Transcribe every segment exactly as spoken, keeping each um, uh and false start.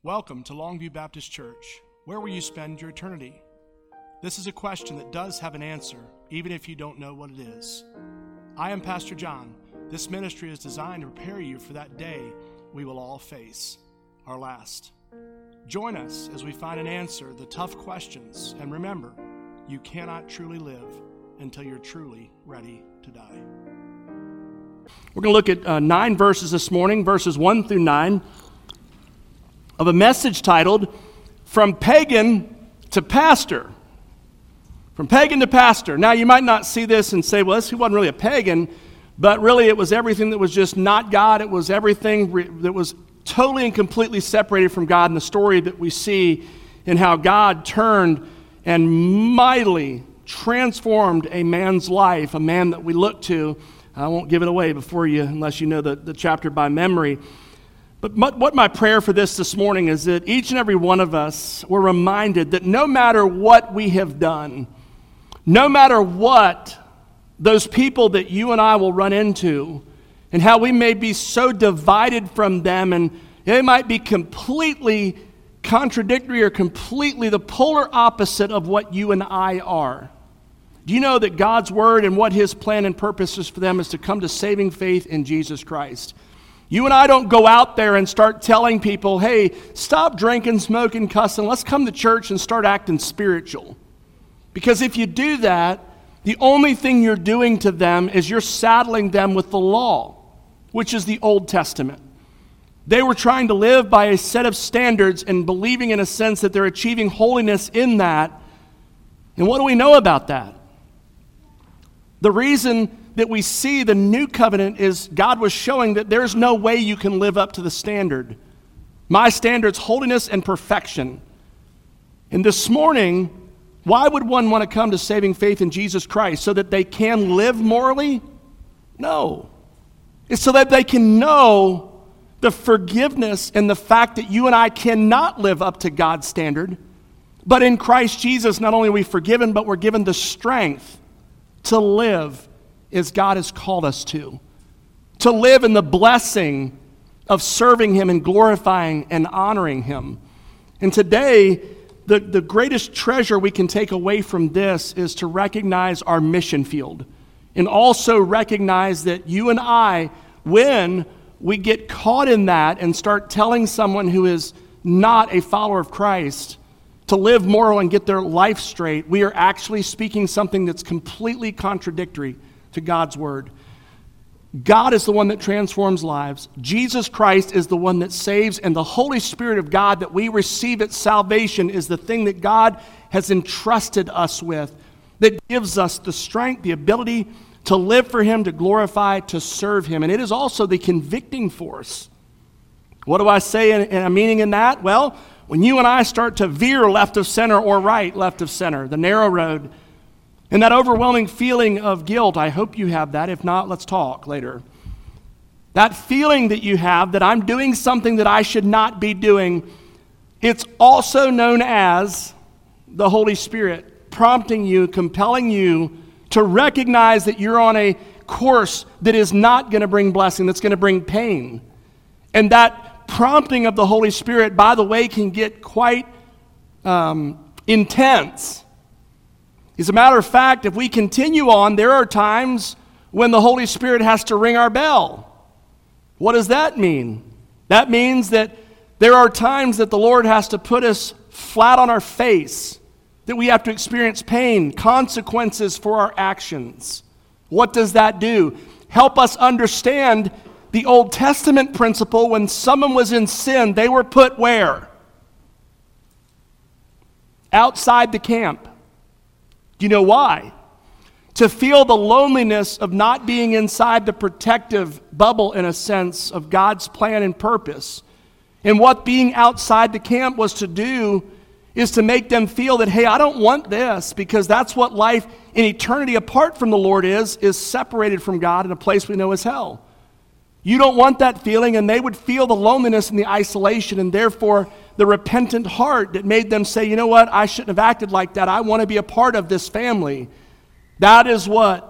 Welcome to Longview Baptist Church. Where will you spend your eternity? This is a question that does have an answer, even if you don't know what it is. I am Pastor John. This ministry is designed to prepare you for that day we will all face, our last. Join us as we find an answer to the tough questions, and remember, you cannot truly live until you're truly ready to die. We're going to look at uh, nine verses this morning, verses one through nine, of a message titled, From Pagan to Pastor. From Pagan to Pastor. Now, you might not see this and say, well, this wasn't really a pagan, but really it was everything that was just not God. It was everything re- that was totally and completely separated from God, in the story that we see in how God turned and mightily transformed a man's life, a man that we look to. I won't give it away before you, unless you know the, the chapter by memory. But what my prayer for this this morning is that each and every one of us were reminded that no matter what we have done, no matter what those people that you and I will run into, and how we may be so divided from them, and they might be completely contradictory or completely the polar opposite of what you and I are. Do you know that God's word and what his plan and purpose is for them is to come to saving faith in Jesus Christ? You and I don't go out there and start telling people, hey, stop drinking, smoking, cussing. Let's come to church and start acting spiritual. Because if you do that, the only thing you're doing to them is you're saddling them with the law, which is the Old Testament. They were trying to live by a set of standards and believing in a sense that they're achieving holiness in that. And what do we know about that? The reason that we see the new covenant is God was showing that there's no way you can live up to the standard. My standard's holiness and perfection. And this morning, why would one want to come to saving faith in Jesus Christ? So that they can live morally? No. It's so that they can know the forgiveness and the fact that you and I cannot live up to God's standard. But in Christ Jesus, not only are we forgiven, but we're given the strength to live as God has called us to. To live in the blessing of serving him and glorifying and honoring him. And today, the, the greatest treasure we can take away from this is to recognize our mission field. And also recognize that you and I, when we get caught in that and start telling someone who is not a follower of Christ to live moral and get their life straight, we are actually speaking something that's completely contradictory to God's word. God is the one that transforms lives. Jesus Christ is the one that saves, and the Holy Spirit of God that we receive at salvation is the thing that God has entrusted us with, that gives us the strength, the ability to live for him, to glorify, to serve him. And it is also the convicting force. What do I say in, in a meaning in that? Well, when you and I start to veer left of center or right left of center, the narrow road, and that overwhelming feeling of guilt, I hope you have that. If not, let's talk later. That feeling that you have that I'm doing something that I should not be doing, it's also known as the Holy Spirit prompting you, compelling you to recognize that you're on a course that is not going to bring blessing, that's going to bring pain. And that prompting of the Holy Spirit, by the way, can get quite um, intense. As a matter of fact, if we continue on, there are times when the Holy Spirit has to ring our bell. What does that mean? That means that there are times that the Lord has to put us flat on our face, that we have to experience pain, consequences for our actions. What does that do? Help us understand the Old Testament principle. When someone was in sin, they were put where? Outside the camp. Do you know why? To feel the loneliness of not being inside the protective bubble, in a sense, of God's plan and purpose. And what being outside the camp was to do is to make them feel that, hey, I don't want this, because that's what life in eternity apart from the Lord is, is separated from God in a place we know as hell. You don't want that feeling, and they would feel the loneliness and the isolation, and therefore the repentant heart that made them say, you know what, I shouldn't have acted like that. I want to be a part of this family. That is what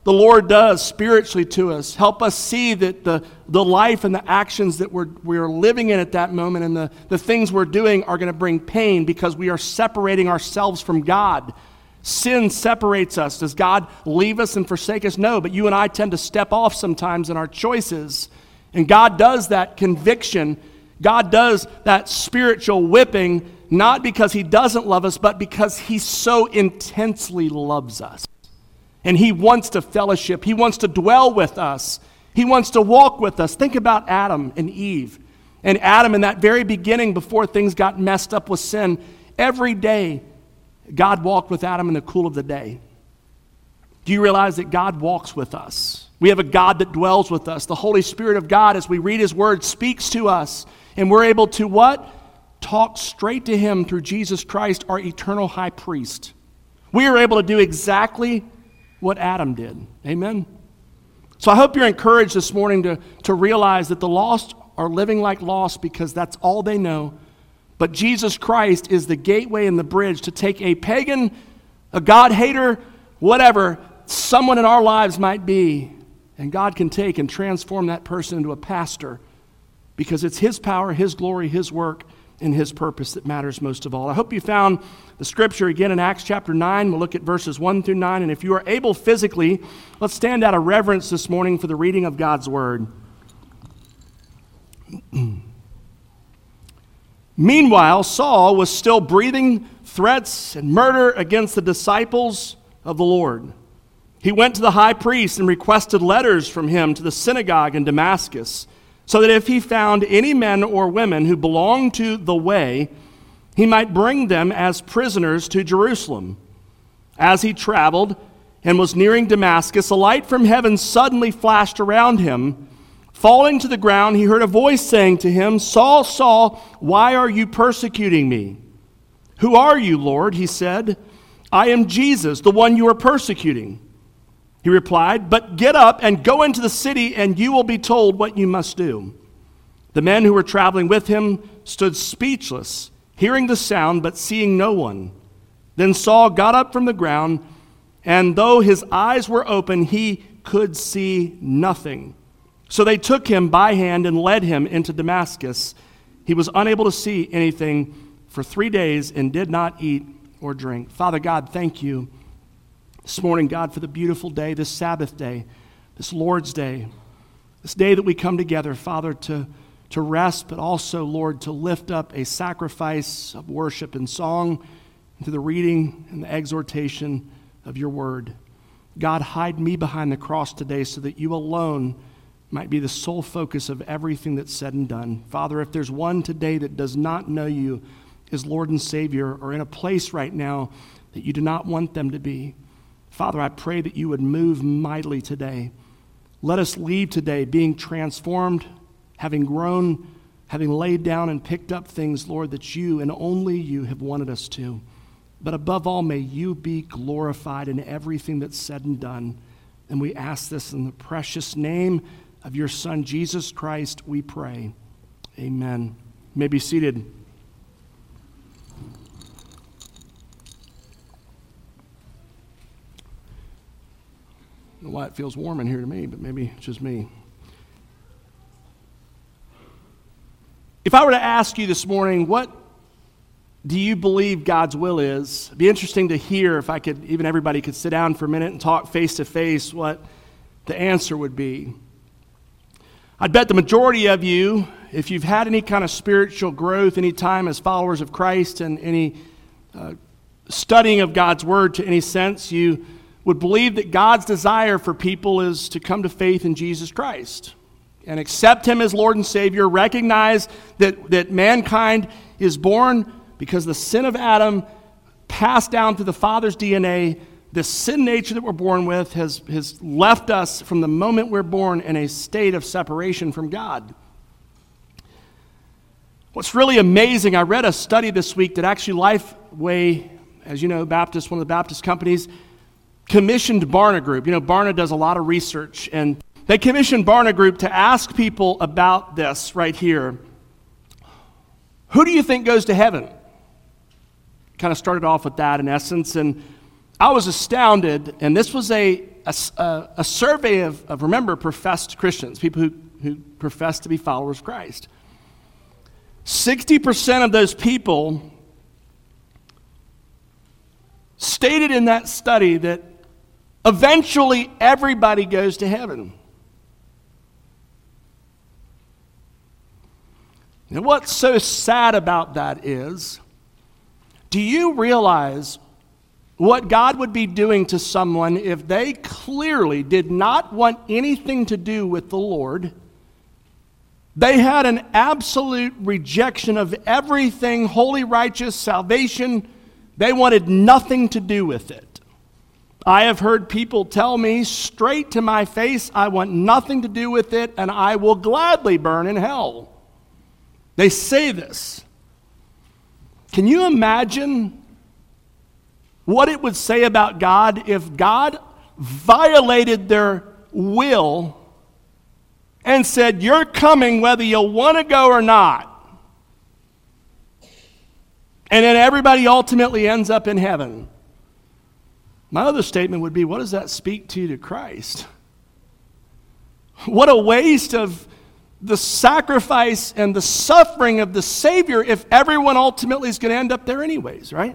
the Lord does spiritually to us. Help us see that the, the life and the actions that we're, we're living in at that moment and the, the things we're doing are going to bring pain because we are separating ourselves from God. Sin separates us. Does God leave us and forsake us? No, but you and I tend to step off sometimes in our choices. And God does that conviction. God does that spiritual whipping, not because he doesn't love us, but because he so intensely loves us. And he wants to fellowship. He wants to dwell with us. He wants to walk with us. Think about Adam and Eve. And Adam in that very beginning, before things got messed up with sin, every day God walked with Adam in the cool of the day. Do you realize that God walks with us? We have a God that dwells with us. The Holy Spirit of God, as we read his word, speaks to us. And we're able to what? Talk straight to him through Jesus Christ, our eternal high priest. We are able to do exactly what Adam did. Amen? So I hope you're encouraged this morning to, to realize that the lost are living like lost because that's all they know. But Jesus Christ is the gateway and the bridge to take a pagan, a God-hater, whatever, someone in our lives might be, and God can take and transform that person into a pastor because it's his power, his glory, his work, and his purpose that matters most of all. I hope you found the scripture again in Acts chapter nine. We'll look at verses one through nine. And if you are able physically, let's stand out of reverence this morning for the reading of God's word. Meanwhile, Saul was still breathing threats and murder against the disciples of the Lord. He went to the high priest and requested letters from him to the synagogue in Damascus, so that if he found any men or women who belonged to the way, he might bring them as prisoners to Jerusalem. As he traveled and was nearing Damascus, a light from heaven suddenly flashed around him. Falling to the ground, he heard a voice saying to him, "Saul, Saul, why are you persecuting me?" "Who are you, Lord?" he said. "I am Jesus, the one you are persecuting." He replied, "But get up and go into the city, and you will be told what you must do." The men who were traveling with him stood speechless, hearing the sound, but seeing no one. Then Saul got up from the ground, and though his eyes were open, he could see nothing. So they took him by hand and led him into Damascus. He was unable to see anything for three days and did not eat or drink. Father God, thank you this morning, God, for the beautiful day, this Sabbath day, this Lord's Day, this day that we come together, Father, to, to rest, but also, Lord, to lift up a sacrifice of worship and song through the reading and the exhortation of your word. God, hide me behind the cross today so that you alone might be the sole focus of everything that's said and done. Father, if there's one today that does not know you as Lord and Savior or in a place right now that you do not want them to be, Father, I pray that you would move mightily today. Let us leave today being transformed, having grown, having laid down and picked up things, Lord, that you and only you have wanted us to. But above all, may you be glorified in everything that's said and done. And we ask this in the precious name of your Son, Jesus Christ, we pray. Amen. You may be seated. I don't know why it feels warm in here to me, but maybe it's just me. If I were to ask you this morning, what do you believe God's will is? It'd be interesting to hear if I could, even everybody could sit down for a minute and talk face to face, what the answer would be. I'd bet the majority of you, if you've had any kind of spiritual growth, any time as followers of Christ and any uh, studying of God's word to any sense, you would believe that God's desire for people is to come to faith in Jesus Christ and accept him as Lord and Savior, recognize that, that mankind is born because the sin of Adam passed down through the Father's D N A. The sin nature that we're born with has, has left us from the moment we're born in a state of separation from God. What's really amazing, I read a study this week that actually Lifeway, as you know, Baptist, one of the Baptist companies, commissioned Barna Group. You know, Barna does a lot of research, and they commissioned Barna Group to ask people about this right here. Who do you think goes to heaven? Kind of started off with that in essence, and I was astounded, and this was a, a, a survey of, of, remember, professed Christians, people who, who profess to be followers of Christ. sixty percent of those people stated in that study that eventually everybody goes to heaven. And what's so sad about that is, do you realize what God would be doing to someone if they clearly did not want anything to do with the Lord? They had an absolute rejection of everything holy, righteous, salvation. They wanted nothing to do with it. I have heard people tell me straight to my face, I want nothing to do with it, and I will gladly burn in hell. They say this. Can you imagine what it would say about God if God violated their will and said, you're coming whether you want to go or not? And then everybody ultimately ends up in heaven. My other statement would be, what does that speak to to Christ? What a waste of the sacrifice and the suffering of the Savior if everyone ultimately is going to end up there anyways, right?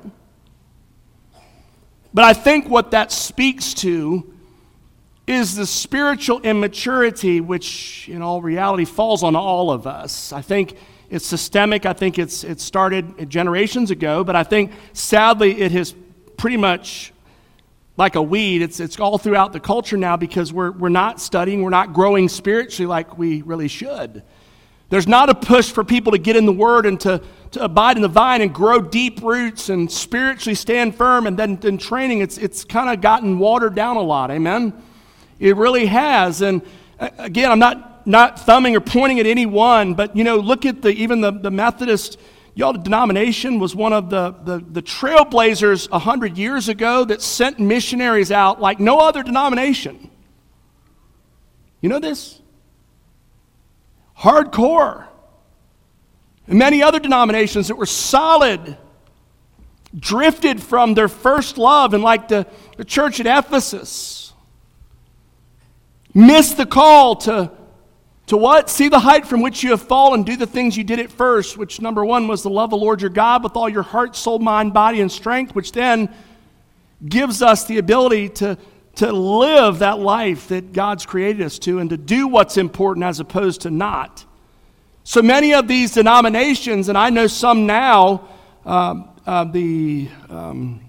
But I think what that speaks to is the spiritual immaturity, which in all reality falls on all of us. I think it's systemic. I think it's it started generations ago, but I think sadly it has pretty much, like a weed, it's it's all throughout the culture now because we're we're not studying, we're not growing spiritually like we really should. There's not a push for people to get in the Word and to, to abide in the vine and grow deep roots and spiritually stand firm, and then in training it's it's kind of gotten watered down a lot, amen? It really has. And again, I'm not not thumbing or pointing at anyone, but you know, look at the even the, the Methodist y'all denomination was one of the, the, the trailblazers a hundred years ago that sent missionaries out like no other denomination. You know this? Hardcore. And many other denominations that were solid drifted from their first love, and like the, the church at Ephesus missed the call to To what? See the height from which you have fallen, do the things you did at first, which number one was to love the Lord your God with all your heart, soul, mind, body, and strength, which then gives us the ability to, to live that life that God's created us to and to do what's important as opposed to not. So many of these denominations, and I know some now, um, uh, the um,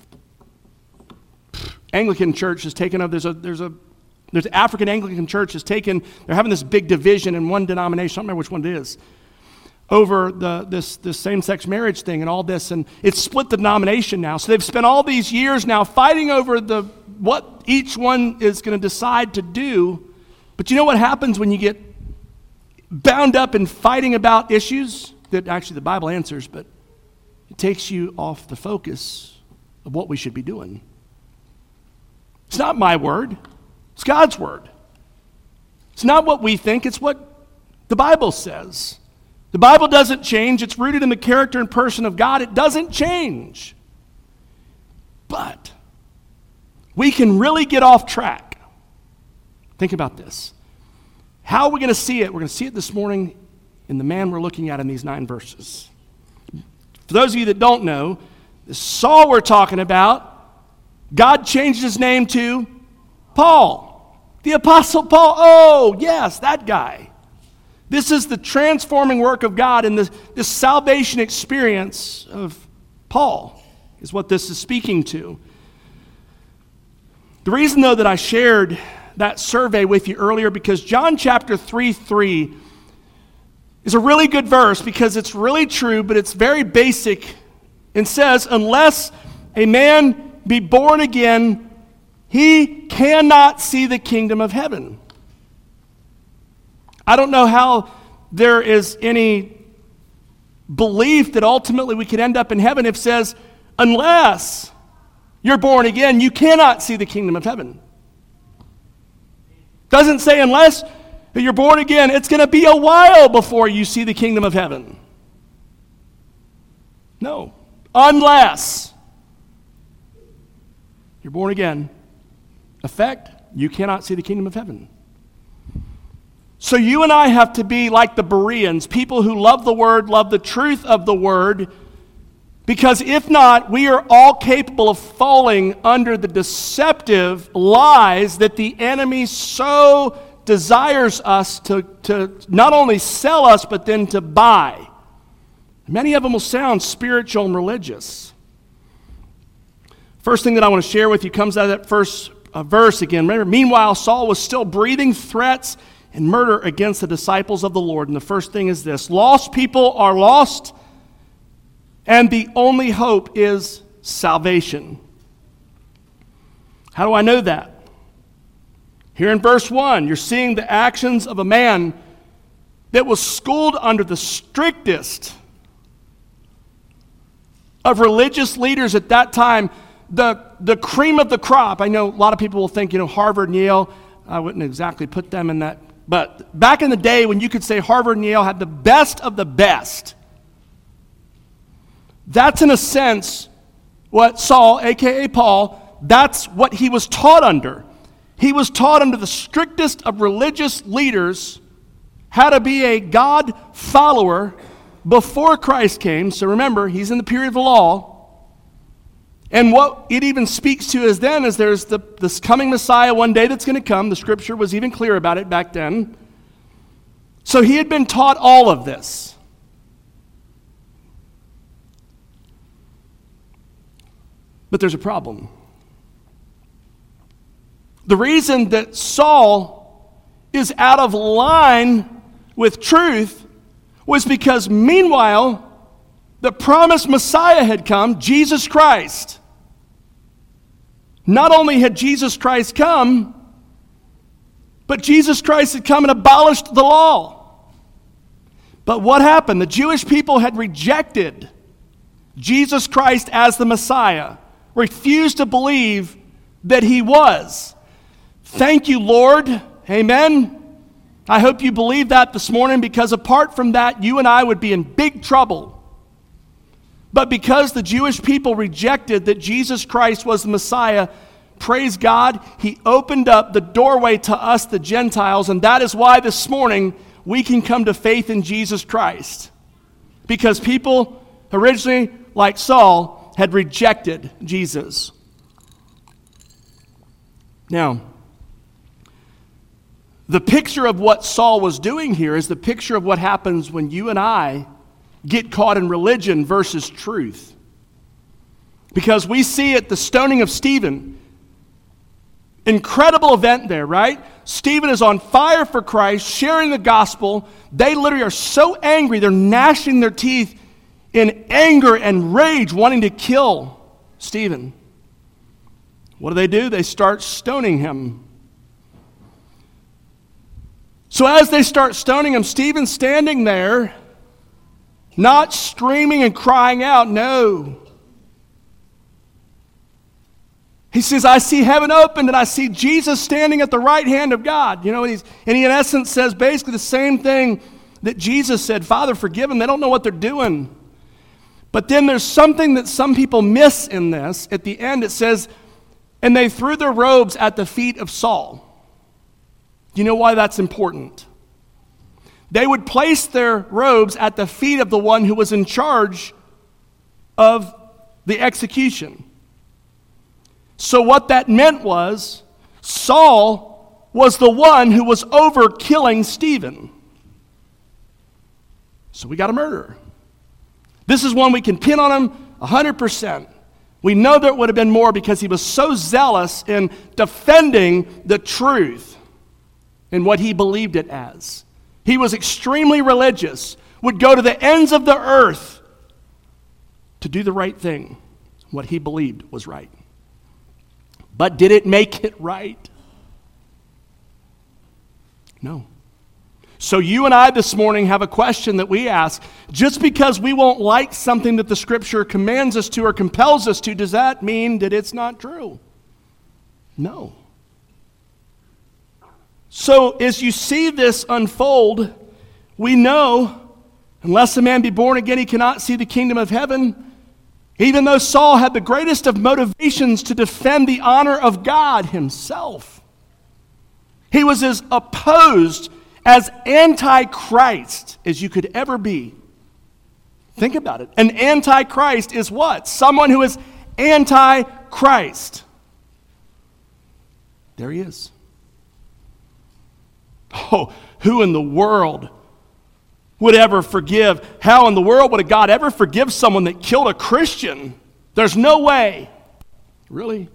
Anglican Church has taken up, there's a, there's a There's African Anglican Church has taken, they're having this big division in one denomination, I don't remember which one it is, over the this, this same-sex marriage thing and all this, and it's split the denomination now. So they've spent all these years now fighting over the what each one is going to decide to do. But you know what happens when you get bound up in fighting about issues that actually the Bible answers, but it takes you off the focus of what we should be doing. It's not my word. It's God's word. It's not what we think, it's what the Bible says. The Bible doesn't change. It's rooted in the character and person of God. It doesn't change. But we can really get off track. Think about this. How are we going to see it? We're going to see it this morning in the man we're looking at in these nine verses. For those of you that don't know, the Saul we're talking about, God changed his name to Paul, the Apostle Paul. Oh, yes, that guy. This is the transforming work of God, and this, this salvation experience of Paul is what this is speaking to. The reason, though, that I shared that survey with you earlier, because John chapter three, three is a really good verse because it's really true, but it's very basic. It says, unless a man be born again, he cannot see the kingdom of heaven. I don't know how there is any belief that ultimately we could end up in heaven if it says, unless you're born again, you cannot see the kingdom of heaven. Doesn't say unless you're born again, it's going to be a while before you see the kingdom of heaven. No. Unless. You're born again. Effect, you cannot see the kingdom of heaven. So you and I have to be like the Bereans, people who love the word, love the truth of the word, because if not, we are all capable of falling under the deceptive lies that the enemy so desires us to, to not only sell us, but then to buy. Many of them will sound spiritual and religious. First thing that I want to share with you comes out of that first uh, verse again. Remember, meanwhile, Saul was still breathing threats and murder against the disciples of the Lord. And the first thing is this: lost people are lost, and the only hope is salvation. How do I know that? Here in verse one, you're seeing the actions of a man that was schooled under the strictest of religious leaders at that time, the, the cream of the crop. I know a lot of people will think, you know, Harvard and Yale, I wouldn't exactly put them in that. But back in the day when you could say Harvard and Yale had the best of the best, that's in a sense what Saul, a k a. Paul, that's what he was taught under. He was taught under the strictest of religious leaders how to be a God follower before Christ came. So remember, he's in the period of the law. And what it even speaks to is then is there's the, this coming Messiah one day that's going to come. The scripture was even clear about it back then. So he had been taught all of this. But there's a problem. The reason that Saul is out of line with truth was because meanwhile, the promised Messiah had come, Jesus Christ. Not only had Jesus Christ come, but Jesus Christ had come and abolished the law. But what happened? The Jewish people had rejected Jesus Christ as the Messiah, refused to believe that he was. Thank you, Lord. Amen. I hope you believe that this morning, because apart from that, you and I would be in big trouble. But because the Jewish people rejected that Jesus Christ was the Messiah, praise God, he opened up the doorway to us, the Gentiles, and that is why this morning we can come to faith in Jesus Christ. Because people originally, like Saul, had rejected Jesus. Now, the picture of what Saul was doing here is the picture of what happens when you and I get caught in religion versus truth. Because we see it, the stoning of Stephen. Incredible event there, right? Stephen is on fire for Christ, sharing the gospel. They literally are so angry, they're gnashing their teeth in anger and rage, wanting to kill Stephen. What do they do? They start stoning him. So as they start stoning him, Stephen's standing there, not screaming and crying out, no. He says, I see heaven opened and I see Jesus standing at the right hand of God. You know, and, he's, and he in essence says basically the same thing that Jesus said, Father, forgive them. They don't know what they're doing. But then there's something that some people miss in this. At the end it says, and they threw their robes at the feet of Saul. Do you know why that's important? They would place their robes at the feet of the one who was in charge of the execution. So what that meant was Saul was the one who was over killing Stephen. So we got a murderer. This is one we can pin on him one hundred percent. We know there would have been more because he was so zealous in defending the truth and what he believed it as. He was extremely religious, would go to the ends of the earth to do the right thing, what he believed was right. But did it make it right? No. So you and I this morning have a question that we ask. Just because we won't like something that the Scripture commands us to or compels us to, does that mean that it's not true? No. So as you see this unfold, we know, unless a man be born again, he cannot see the kingdom of heaven. Even though Saul had the greatest of motivations to defend the honor of God himself, he was as opposed, as anti-Christ as you could ever be. Think about it. An anti-Christ is what? Someone who is anti-Christ. There he is. Oh, who in the world would ever forgive? How in the world would a God ever forgive someone that killed a Christian? There's no way. Really?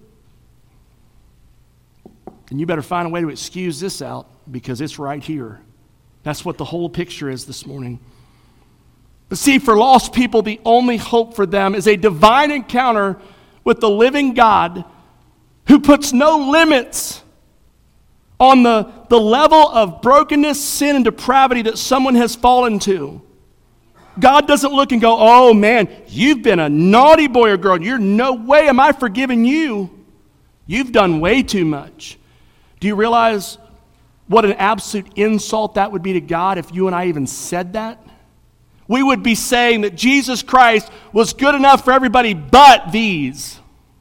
And you better find a way to excuse this out, because it's right here. That's what the whole picture is this morning. But see, for lost people, the only hope for them is a divine encounter with the living God who puts no limits on the, the level of brokenness, sin, and depravity that someone has fallen to. God doesn't look and go, oh man, you've been a naughty boy or girl. You're no way am I forgiving you. You've done way too much. Do you realize what an absolute insult that would be to God if you and I even said that? We would be saying that Jesus Christ was good enough for everybody but these.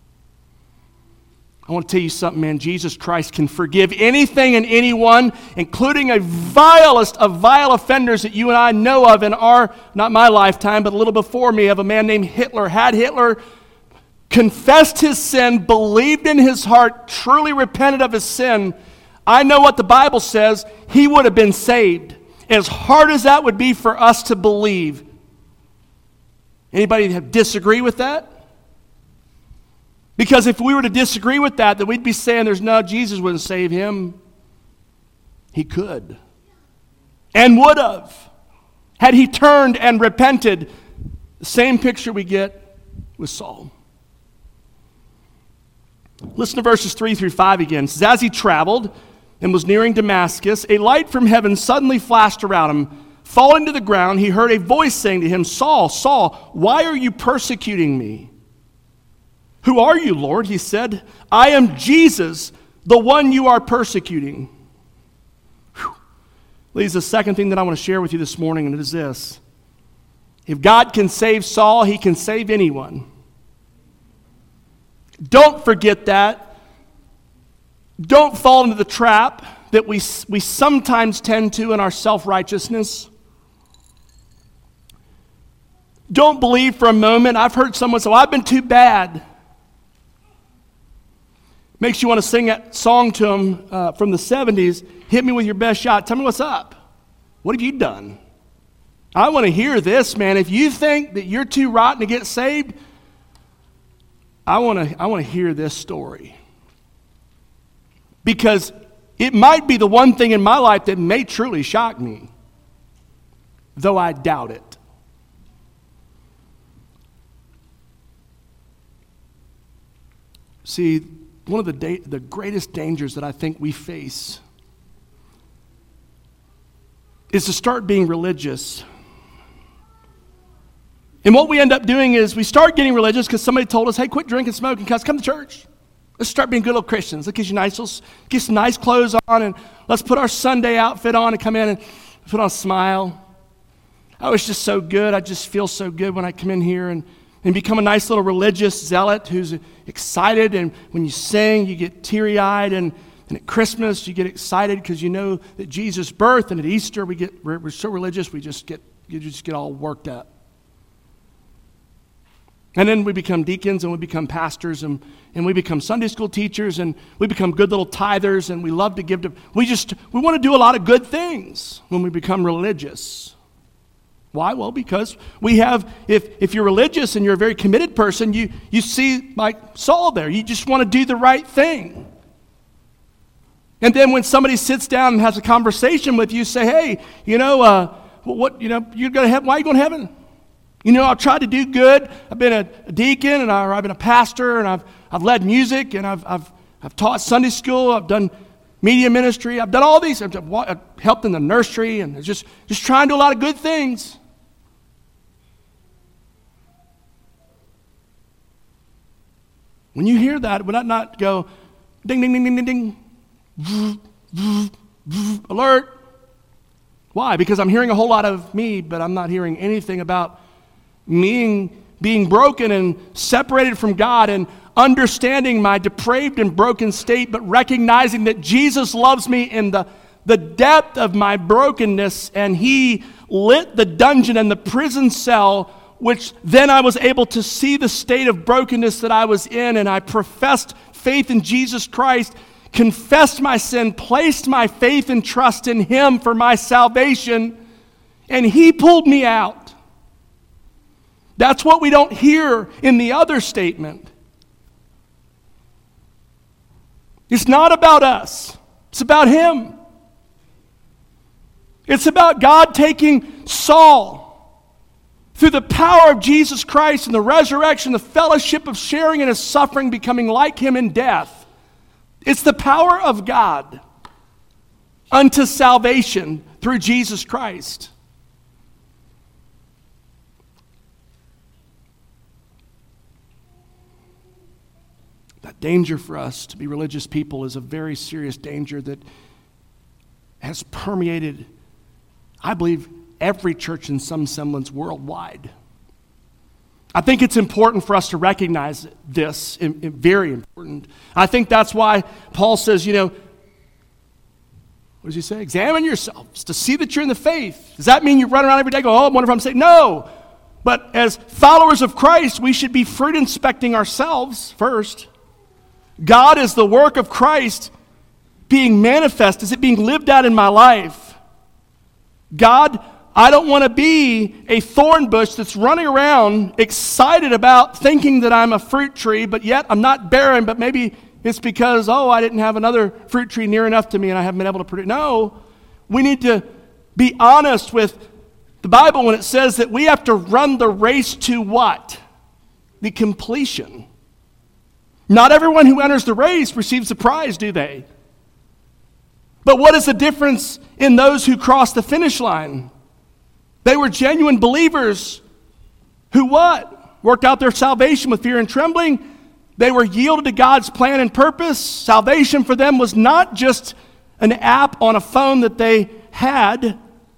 I want to tell you something, man. Jesus Christ can forgive anything and anyone, including a vilest of vile offenders that you and I know of in our, not my lifetime, but a little before me, of a man named Hitler. Had Hitler confessed his sin, believed in his heart, truly repented of his sin, I know what the Bible says, he would have been saved. As hard as that would be for us to believe. Anybody disagree with that? Because if we were to disagree with that, then we'd be saying there's no, Jesus wouldn't save him. He could. And would have. Had he turned and repented. The same picture we get with Saul. Listen to verses three through five again. It says, as he traveled and was nearing Damascus, a light from heaven suddenly flashed around him. Falling to the ground, he heard a voice saying to him, Saul, Saul, why are you persecuting me? Who are you, Lord? He said, I am Jesus, the one you are persecuting. Whew. Leads the second thing that I want to share with you this morning, and it is this. If God can save Saul, he can save anyone. Don't forget that. Don't fall into the trap that we, we sometimes tend to in our self-righteousness. Don't believe for a moment. I've heard someone say, well, I've been too bad. Makes you want to sing that song to them uh, from the seventies, hit me with your best shot. Tell me what's up. What have you done? I want to hear this, man. If you think that you're too rotten to get saved, I want to I want to hear this story. Because it might be the one thing in my life that may truly shock me, though I doubt it. See, one of the da- the greatest dangers that I think we face is to start being religious. And what we end up doing is we start getting religious because somebody told us, hey, quit drinking, smoking, cuss, come to church. Let's start being good little Christians. Let's get you nice, little, get some nice clothes on, and let's put our Sunday outfit on and come in and put on a smile. I was just so good. I just feel so good when I come in here and, and become a nice little religious zealot who's excited. And when you sing, you get teary-eyed. And, and at Christmas, you get excited because you know that Jesus' birth. And at Easter, we get we're, we're so religious, we just get you just get all worked up. And then we become deacons and we become pastors and, and we become Sunday school teachers and we become good little tithers and we love to give to, we just, we want to do a lot of good things when we become religious. Why? Well, because we have, if, if you're religious and you're a very committed person, you, you see like Saul there, you just want to do the right thing. And then when somebody sits down and has a conversation with you, say, hey, you know, uh, what, you know, you're going to heaven, why are you going to heaven? You know, I've tried to do good. I've been a, a deacon, and I, I've been a pastor, and I've I've led music, and I've I've I've taught Sunday school. I've done media ministry. I've done all these. I've, done, I've helped in the nursery, and just just trying to do a lot of good things. When you hear that, would that not go ding ding ding ding ding ding, alert? Why? Because I'm hearing a whole lot of me, but I'm not hearing anything about being, being broken and separated from God and understanding my depraved and broken state, but recognizing that Jesus loves me in the, the depth of my brokenness, and he lit the dungeon and the prison cell, which then I was able to see the state of brokenness that I was in, and I professed faith in Jesus Christ, confessed my sin, placed my faith and trust in him for my salvation, and he pulled me out. That's what we don't hear in the other statement. It's not about us. It's about him. It's about God taking Saul through the power of Jesus Christ and the resurrection, the fellowship of sharing in his suffering, becoming like him in death. It's the power of God unto salvation through Jesus Christ. That danger for us to be religious people is a very serious danger that has permeated, I believe, every church in some semblance worldwide. I think it's important for us to recognize this, very important. I think that's why Paul says, you know, what does he say? Examine yourselves to see that you're in the faith. Does that mean you run around every day going, oh, I wonder if I'm saved? No. But as followers of Christ, we should be fruit inspecting ourselves first. God is the work of Christ being manifest. Is it being lived out in my life? God, I don't want to be a thorn bush that's running around excited about thinking that I'm a fruit tree, but yet I'm not barren, but maybe it's because, oh, I didn't have another fruit tree near enough to me and I haven't been able to produce. No, we need to be honest with the Bible when it says that we have to run the race to what? The completion. Not everyone who enters the race receives the prize, do they? But what is the difference in those who cross the finish line? They were genuine believers who what? Worked out their salvation with fear and trembling. They were yielded to God's plan and purpose. Salvation for them was not just an app on a phone that they had.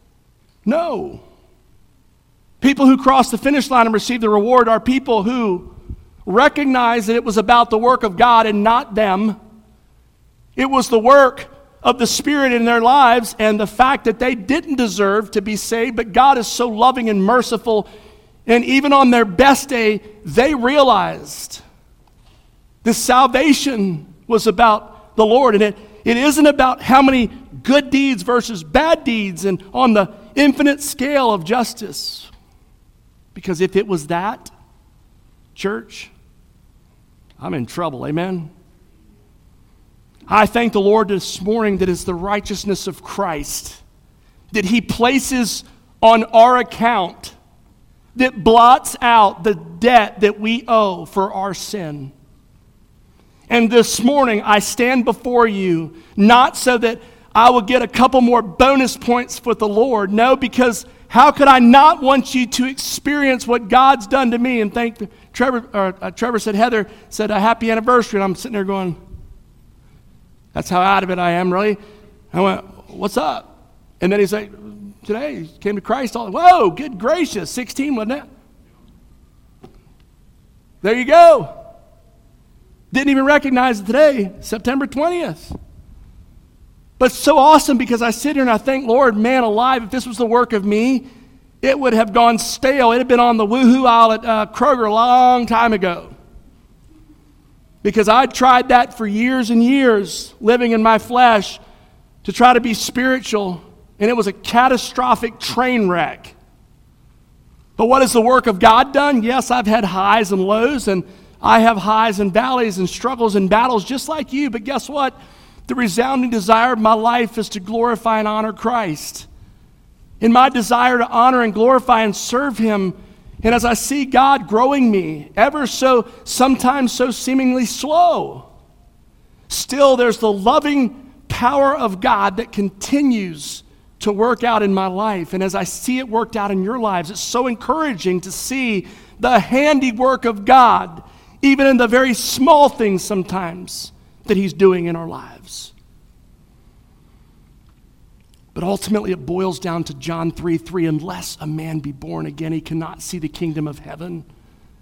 No. People who cross the finish line and receive the reward are people who recognize that it was about the work of God and not them. It was the work of the Spirit in their lives and the fact that they didn't deserve to be saved, but God is so loving and merciful, and even on their best day, they realized this salvation was about the Lord, and it, it isn't about how many good deeds versus bad deeds and on the infinite scale of justice. Because if it was that, church, I'm in trouble, amen? I thank the Lord this morning that it's the righteousness of Christ that he places on our account that blots out the debt that we owe for our sin. And this morning I stand before you not so that I will get a couple more bonus points with the Lord. No, because how could I not want you to experience what God's done to me? And thank Trevor. Or, uh, Trevor said, Heather said, a happy anniversary. And I'm sitting there going, that's how out of it I am, really. I went, what's up? And then he's like, today came to Christ. All whoa, good gracious, sixteen, wasn't it? There you go. Didn't even recognize it today, September twentieth. But it's so awesome because I sit here and I think, Lord, man alive, if this was the work of me, it would have gone stale. It had been on the woohoo aisle at uh, Kroger a long time ago. Because I'd tried that for years and years, living in my flesh, to try to be spiritual, and it was a catastrophic train wreck. But what has the work of God done? Yes, I've had highs and lows, and I have highs and valleys and struggles and battles just like you, but guess what? The resounding desire of my life is to glorify and honor Christ. In my desire to honor and glorify and serve him, and as I see God growing me, ever so, sometimes so seemingly slow, still there's the loving power of God that continues to work out in my life. And as I see it worked out in your lives, it's so encouraging to see the handiwork of God, even in the very small things sometimes that he's doing in our lives. But ultimately it boils down to John three three, unless a man be born again, he cannot see the kingdom of heaven.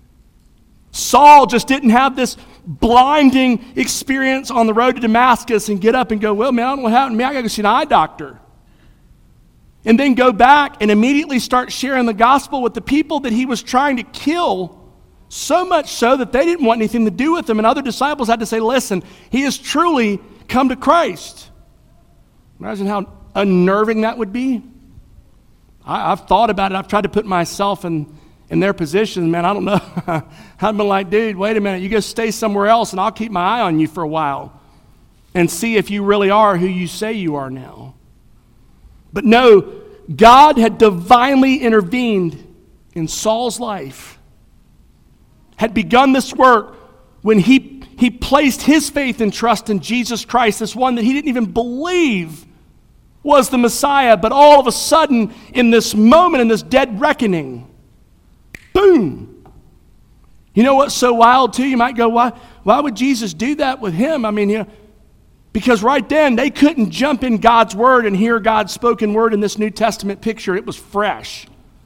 Saul just didn't have this blinding experience on the road to Damascus and get up and go, well, man, I don't know what happened to me. I got to go see an eye doctor. And then go back and immediately start sharing the gospel with the people that he was trying to kill, so much so that they didn't want anything to do with him. And other disciples had to say, listen, he has truly come to Christ. Imagine how unnerving that would be. I, I've thought about it. I've tried to put myself in, in their position. Man, I don't know. I've been like, dude, wait a minute. You go stay somewhere else and I'll keep my eye on you for a while and see if you really are who you say you are now. But no, God had divinely intervened in Saul's life, had begun this work when he, he placed his faith and trust in Jesus Christ, this one that he didn't even believe was the Messiah. But all of a sudden, in this moment, in this dead reckoning, boom. You know what's so wild too? You might go, why, why would Jesus do that with him? I mean, you know, because right then, they couldn't jump in God's word and hear God's spoken word in this New Testament picture. It was fresh.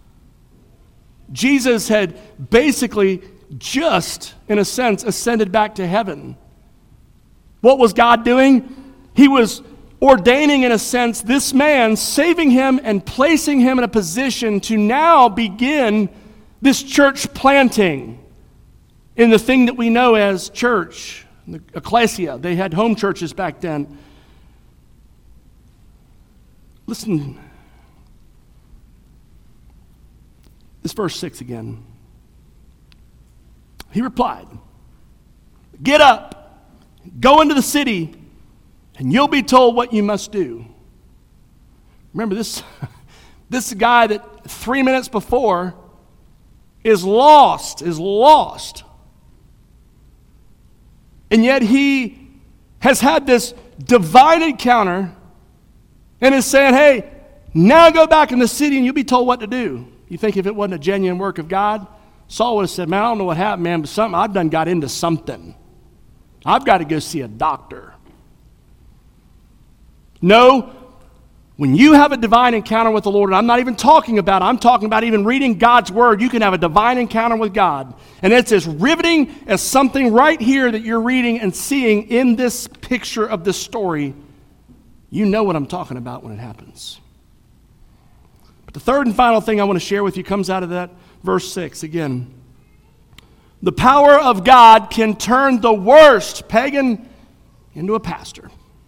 Jesus had basically just, in a sense, ascended back to heaven. What was God doing? He was ordaining, in a sense, this man, saving him and placing him in a position to now begin this church planting in the thing that we know as church. The ecclesia. They had home churches back then. Listen. This verse six again. He replied, get up, go into the city, and you'll be told what you must do. Remember, this, this guy that three minutes before is lost, is lost. And yet he has had this divine encounter and is saying, hey, now go back in the city and you'll be told what to do. You think if it wasn't a genuine work of God, Saul would have said, man, I don't know what happened, man, but something, I've done got into something. I've got to go see a doctor. No, when you have a divine encounter with the Lord, and I'm not even talking about, I'm talking about even reading God's word, you can have a divine encounter with God. And it's as riveting as something right here that you're reading and seeing in this picture of this story. You know what I'm talking about when it happens. But the third and final thing I want to share with you comes out of that verse six again. The power of God can turn the worst pagan into a pastor.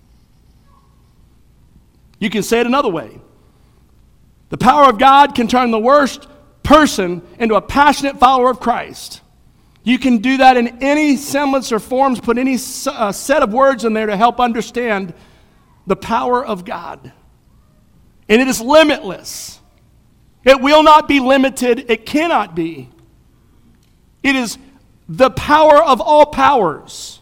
You can say it another way. The power of God can turn the worst person into a passionate follower of Christ. You can do that in any semblance or forms, put any uh, set of words in there to help understand the power of God. And it is limitless. It will not be limited. It cannot be. It is the power of all powers.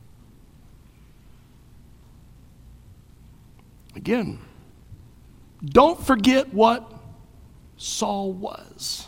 Again, don't forget what Saul was.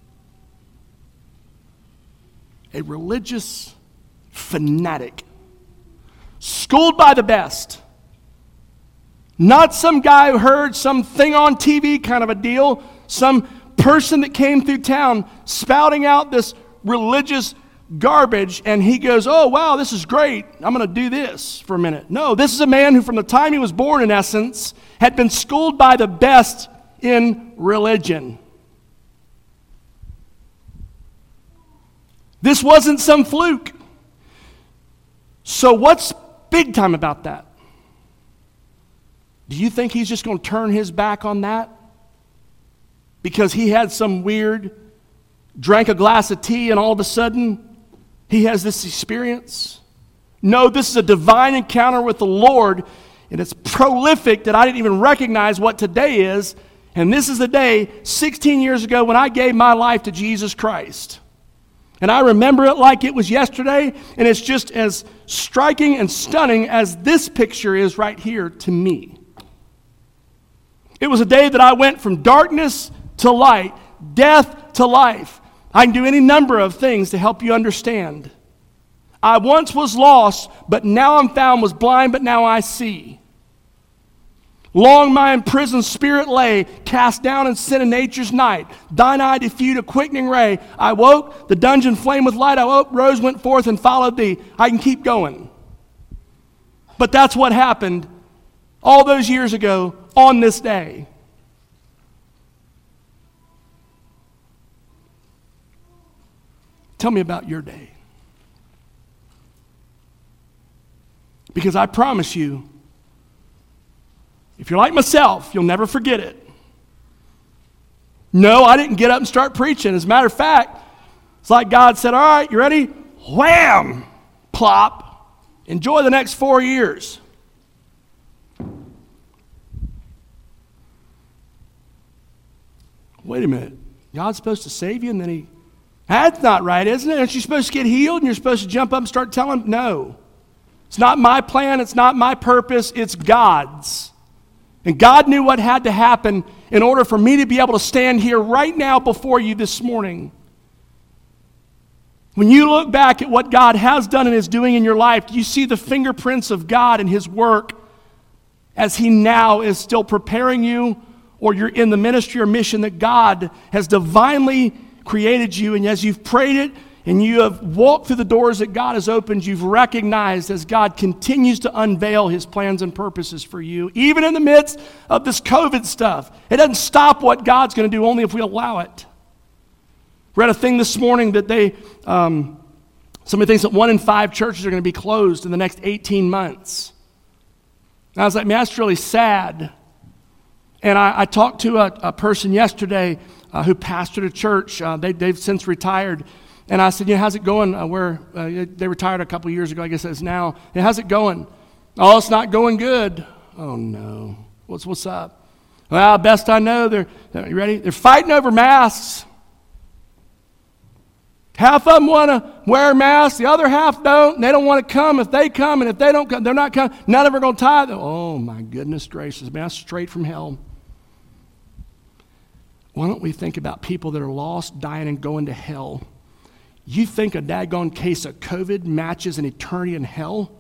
A religious fanatic, schooled by the best. Not some guy who heard something on T V kind of a deal, some person that came through town spouting out this religious garbage, and he goes, oh, wow, this is great. I'm going to do this for a minute. No, this is a man who from the time he was born, in essence, had been schooled by the best in religion. This wasn't some fluke. So what's big time about that? Do you think he's just going to turn his back on that? Because he had some weird, drank a glass of tea and all of a sudden he has this experience? No, this is a divine encounter with the Lord, and it's prolific that I didn't even recognize what today is. And this is the day sixteen years ago when I gave my life to Jesus Christ. And I remember it like it was yesterday, and it's just as striking and stunning as this picture is right here to me. It was a day that I went from darkness to light, death to life. I can do any number of things to help you understand. I once was lost, but now I'm found, was blind, but now I see. Long my imprisoned spirit lay, cast down in sin and nature's night. Thine eye diffused a quickening ray. I woke, the dungeon flamed with light. I woke, rose, went forth, and followed thee. I can keep going. But that's what happened all those years ago on this day. Tell me about your day. Because I promise you, if you're like myself, you'll never forget it. No, I didn't get up and start preaching. As a matter of fact, it's like God said, all right, you ready? Wham! Plop. Enjoy the next four years. Wait a minute. God's supposed to save you and then he... That's not right, isn't it? Aren't you supposed to get healed and you're supposed to jump up and start telling him? No. It's not my plan. It's not my purpose. It's God's. And God knew what had to happen in order for me to be able to stand here right now before you this morning. When you look back at what God has done and is doing in your life, you see the fingerprints of God and his work as he now is still preparing you, or you're in the ministry or mission that God has divinely created you. And as you've prayed it and you have walked through the doors that God has opened, you've recognized as God continues to unveil his plans and purposes for you, even in the midst of this COVID stuff. It doesn't stop what God's going to do, only if we allow it. Read a thing this morning that they, um, somebody thinks that one in five churches are going to be closed in the next eighteen months. And I was like, man, that's really sad. And I, I talked to a, a person yesterday uh, who pastored a church. Uh, they, they've since retired. And I said, you know, how's it going? Uh, where uh, they retired a couple years ago, I guess it's now. Yeah, how's it going? Oh, it's not going good. Oh, no. What's what's up? Well, best I know, they're, you ready? They're fighting over masks. Half of them want to wear masks. The other half don't. And they don't want to come. If they come and if they don't come, they're not coming. None of them are going to tithe. Oh, my goodness gracious. Man, that's straight from hell. Why don't we think about people that are lost, dying, and going to hell? You think a daggone case of COVID matches an eternity in hell?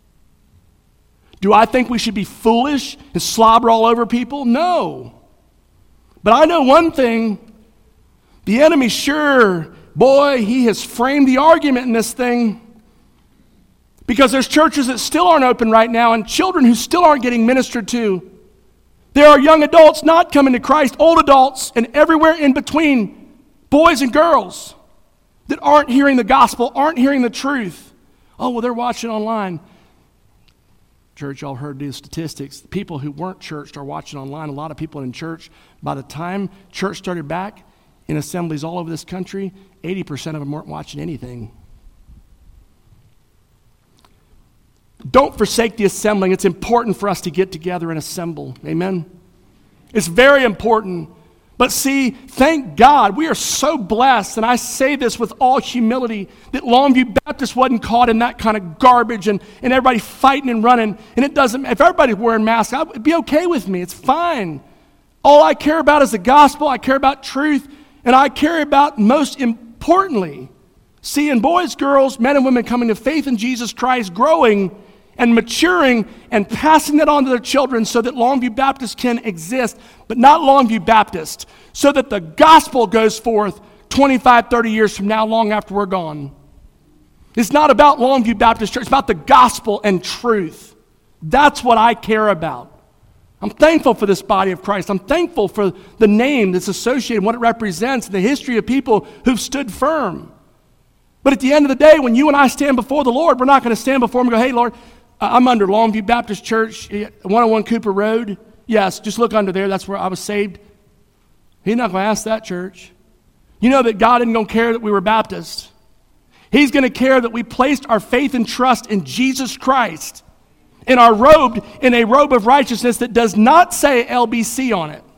Do I think we should be foolish and slobber all over people? No. But I know one thing. The enemy sure, boy, he has framed the argument in this thing. Because there's churches that still aren't open right now and children who still aren't getting ministered to. There are young adults not coming to Christ, old adults, and everywhere in between, boys and girls that aren't hearing the gospel, aren't hearing the truth. Oh, well, they're watching online. Church, y'all heard these statistics. The people who weren't churched are watching online. A lot of people in church, by the time church started back in assemblies all over this country, eighty percent of them weren't watching anything. Don't forsake the assembling. It's important for us to get together and assemble. Amen? It's very important. But see, thank God, we are so blessed, and I say this with all humility, that Longview Baptist wasn't caught in that kind of garbage and, and everybody fighting and running. And it doesn't, if everybody's wearing masks, it'd be okay with me. It's fine. All I care about is the gospel. I care about truth. And I care about, most importantly, seeing boys, girls, men and women coming to faith in Jesus Christ, growing and maturing and passing that on to their children so that Longview Baptist can exist, but not Longview Baptist, so that the gospel goes forth twenty-five, thirty years from now, long after we're gone. It's not about Longview Baptist Church. It's about the gospel and truth. That's what I care about. I'm thankful for this body of Christ. I'm thankful for the name that's associated, what it represents, the history of people who've stood firm. But at the end of the day, when you and I stand before the Lord, we're not going to stand before him and go, hey, Lord, I'm under Longview Baptist Church, one oh one Cooper Road. Yes, just look under there. That's where I was saved. He's not going to ask that, church. You know that God isn't going to care that we were Baptist. He's going to care that we placed our faith and trust in Jesus Christ and are robed in a robe of righteousness that does not say L B C on it.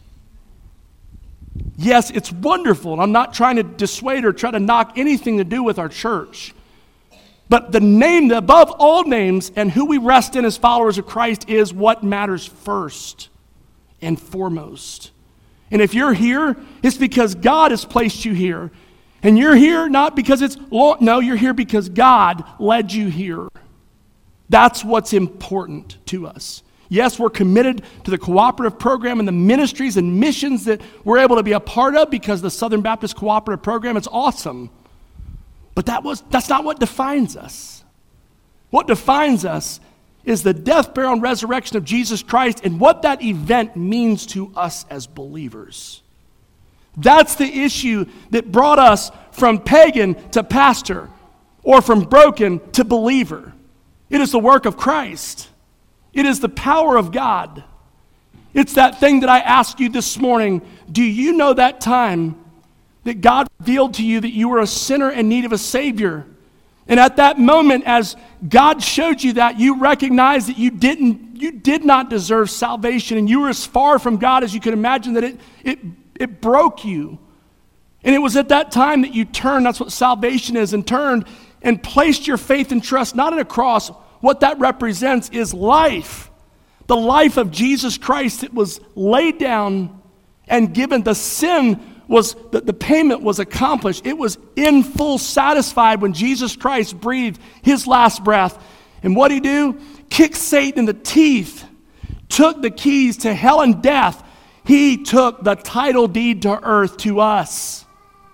Yes, it's wonderful, and I'm not trying to dissuade or try to knock anything to do with our church. But the name above all names and who we rest in as followers of Christ is what matters first and foremost. And if you're here, it's because God has placed you here. And you're here not because it's, no, you're here because God led you here. That's what's important to us. Yes, we're committed to the cooperative program and the ministries and missions that we're able to be a part of because the Southern Baptist Cooperative Program, it's awesome. But that was that's not what defines us. What defines us is the death, burial, and resurrection of Jesus Christ and what that event means to us as believers. That's the issue that brought us from pagan to pastor or from broken to believer. It is the work of Christ. It is the power of God. It's that thing that I asked you this morning. Do you know that time that God revealed to you that you were a sinner in need of a Savior? And at that moment, as God showed you that, you recognized that you didn't, you did not deserve salvation, and you were as far from God as you could imagine, that it, it, it broke you. And it was at that time that you turned, that's what salvation is, and turned and placed your faith and trust, not in a cross. What that represents is life. The life of Jesus Christ that was laid down and given. The sin was, the, the payment was accomplished. It was in full satisfied when Jesus Christ breathed his last breath. And what did he do? Kicked Satan in the teeth, took the keys to hell and death. He took the title deed to earth to us.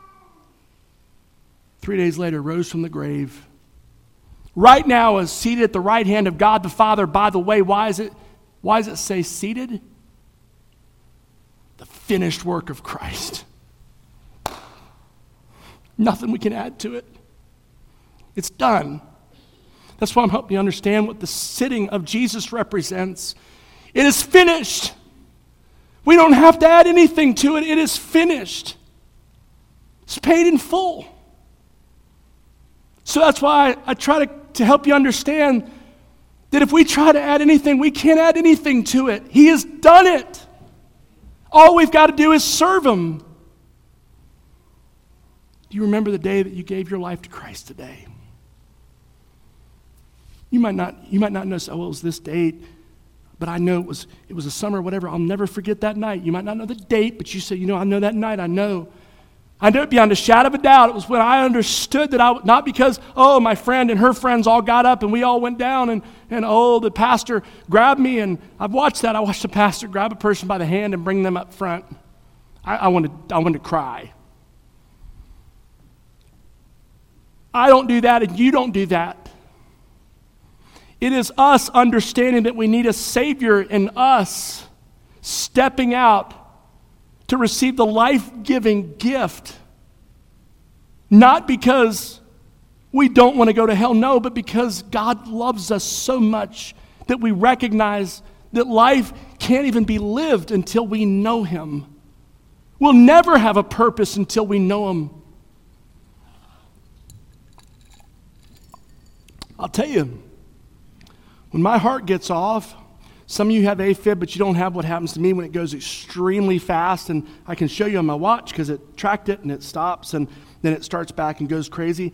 Three days later, rose from the grave. Right now is seated at the right hand of God the Father. By the way, why is it, why does it say seated? The finished work of Christ. Nothing we can add to it. It's done. That's why I'm helping you understand what the sitting of Jesus represents. It is finished. We don't have to add anything to it. It is finished. It's paid in full. So that's why I, I try to, to help you understand that if we try to add anything, we can't add anything to it. He has done it. All we've got to do is serve him. Do you remember the day that you gave your life to Christ today? You might not, you might not know, oh, well, it was this date, but I know it was, it was a summer, whatever. I'll never forget that night. You might not know the date, but you say, you know, I know that night, I know. I know it beyond a shadow of a doubt. It was when I understood that I, not because, oh, my friend and her friends all got up and we all went down and, and oh, the pastor grabbed me, and I've watched that. I watched the pastor grab a person by the hand and bring them up front. I, I wanted, I wanted to cry. I don't do that and you don't do that. It is us understanding that we need a Savior in us stepping out to receive the life-giving gift. Not because we don't want to go to hell, no, but because God loves us so much that we recognize that life can't even be lived until we know him. We'll never have a purpose until we know him. I'll tell you, when my heart gets off, some of you have AFib, but you don't have what happens to me when it goes extremely fast, and I can show you on my watch because it tracked it and it stops and then it starts back and goes crazy.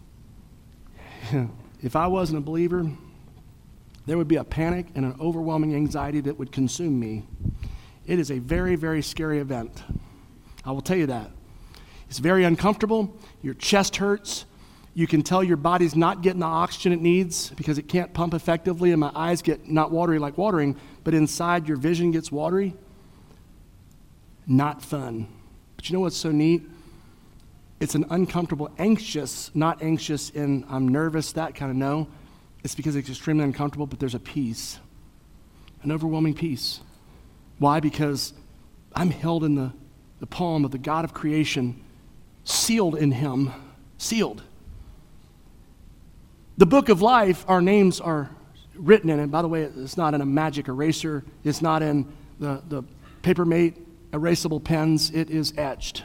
If I wasn't a believer, there would be a panic and an overwhelming anxiety that would consume me. It is a very, very scary event. I will tell you that. It's very uncomfortable. Your chest hurts. You can tell your body's not getting the oxygen it needs because it can't pump effectively, and my eyes get not watery like watering, but inside your vision gets watery. Not fun. But you know what's so neat? It's an uncomfortable, anxious, not anxious in I'm nervous, that kind of no. It's because it's extremely uncomfortable, but there's a peace, an overwhelming peace. Why? Because I'm held in the, the palm of the God of creation, sealed in him, sealed. The book of life, our names are written in it. By the way, it's not in a magic eraser. It's not in the, the Papermate erasable pens. It is etched.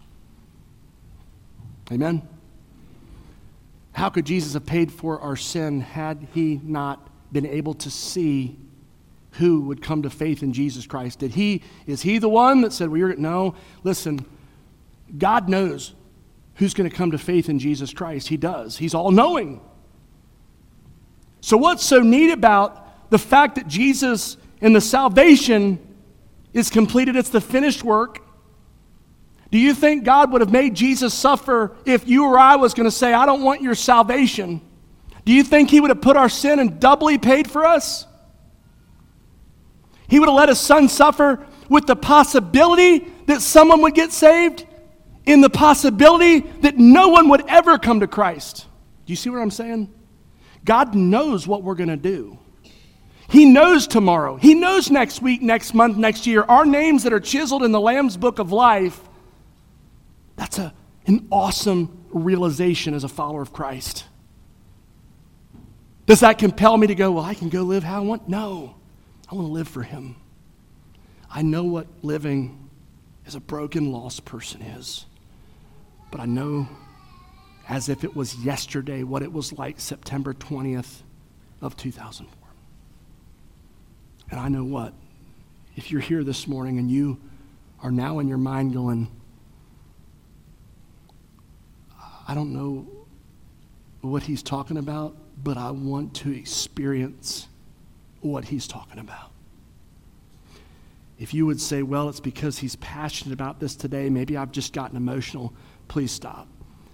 Amen? How could Jesus have paid for our sin had he not been able to see who would come to faith in Jesus Christ? Did he, is he the one that said, well, you're, no, listen, God knows who's going to come to faith in Jesus Christ. He does. He's all-knowing. So what's so neat about the fact that Jesus and the salvation is completed, it's the finished work. Do you think God would have made Jesus suffer if you or I was going to say, I don't want your salvation? Do you think he would have put our sin and doubly paid for us? He would have let his son suffer with the possibility that someone would get saved, in the possibility that no one would ever come to Christ. Do you see what I'm saying? God knows what we're going to do. He knows tomorrow. He knows next week, next month, next year. Our names that are chiseled in the Lamb's Book of Life, that's a, an awesome realization as a follower of Christ. Does that compel me to go, well, I can go live how I want? No. I want to live for him. I know what living as a broken, lost person is. But I know, as if it was yesterday, what it was like September twentieth of two thousand four. And I know what? If you're here this morning and you are now in your mind going, I don't know what he's talking about, but I want to experience what he's talking about. If you would say, well, it's because he's passionate about this today, maybe I've just gotten emotional, please stop.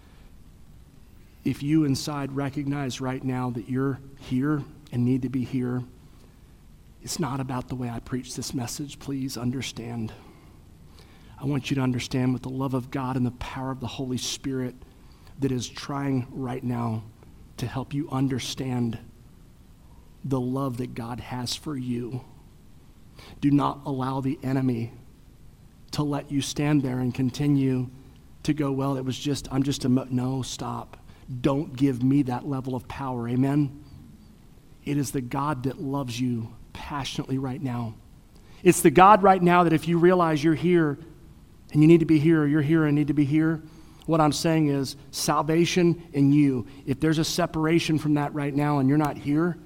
If you inside recognize right now that you're here and need to be here, it's not about the way I preach this message. Please understand. I want you to understand with the love of God and the power of the Holy Spirit that is trying right now to help you understand the love that God has for you. Do not allow the enemy to let you stand there and continue to go, well, it was just, I'm just a, mo-. No, stop. Don't give me that level of power, amen? It is the God that loves you passionately right now. It's the God right now that if you realize you're here and you need to be here, or you're here and need to be here, what I'm saying is salvation in you. If there's a separation from that right now and you're not here,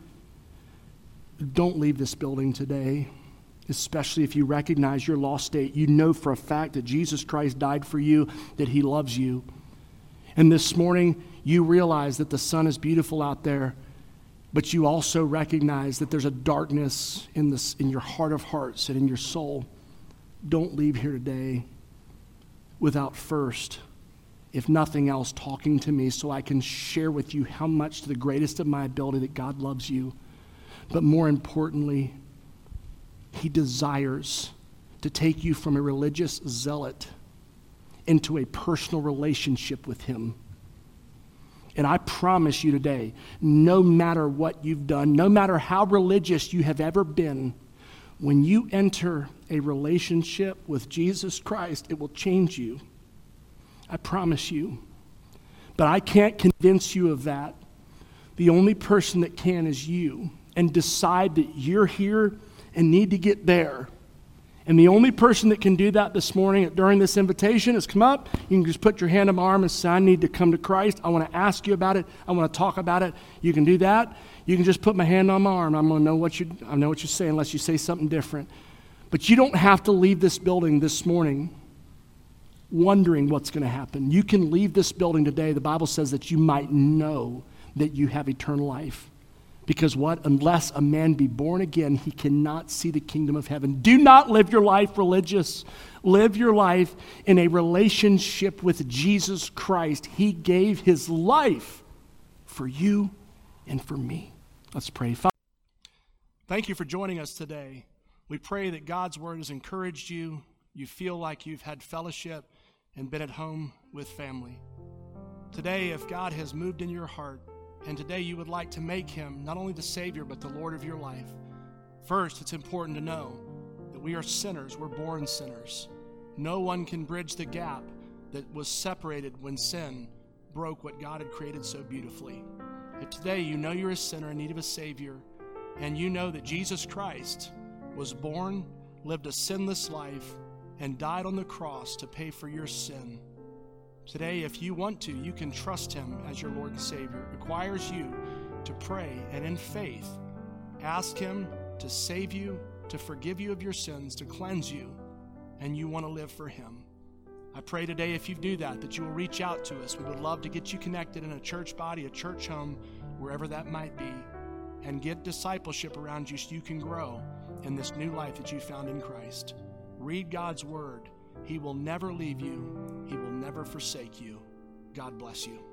don't leave this building today, especially if you recognize your lost state. You know for a fact that Jesus Christ died for you, that he loves you. And this morning, you realize that the sun is beautiful out there, but you also recognize that there's a darkness in this, in your heart of hearts and in your soul. Don't leave here today without first, if nothing else, talking to me so I can share with you how much to the greatest of my ability that God loves you. But more importantly, he desires to take you from a religious zealot into a personal relationship with him. And I promise you today, no matter what you've done, no matter how religious you have ever been, when you enter a relationship with Jesus Christ, it will change you. I promise you. But I can't convince you of that. The only person that can is you. And decide that you're here and need to get there. And the only person that can do that this morning during this invitation is come up. You can just put your hand on my arm and say, I need to come to Christ. I want to ask you about it. I want to talk about it. You can do that. You can just put my hand on my arm. I'm going to know what you I know what you say unless you say something different. But you don't have to leave this building this morning wondering what's going to happen. You can leave this building today. The Bible says that you might know that you have eternal life. Because what? Unless a man be born again, he cannot see the kingdom of heaven. Do not live your life religious. Live your life in a relationship with Jesus Christ. He gave his life for you and for me. Let's pray. Father, thank you for joining us today. We pray that God's word has encouraged you. You feel like you've had fellowship and been at home with family. Today, if God has moved in your heart, and today you would like to make him not only the Savior, but the Lord of your life, first, it's important to know that we are sinners. We're born sinners. No one can bridge the gap that was separated when sin broke what God had created so beautifully. If today you know you're a sinner in need of a Savior, and you know that Jesus Christ was born, lived a sinless life, and died on the cross to pay for your sin, today, if you want to, you can trust him as your Lord and Savior. It requires you to pray and in faith ask him to save you, to forgive you of your sins, to cleanse you, and you want to live for him. I pray today if you do that, that you will reach out to us. We would love to get you connected in a church body, a church home, wherever that might be, and get discipleship around you so you can grow in this new life that you found in Christ. Read God's word. He will never leave you. He will never forsake you. God bless you.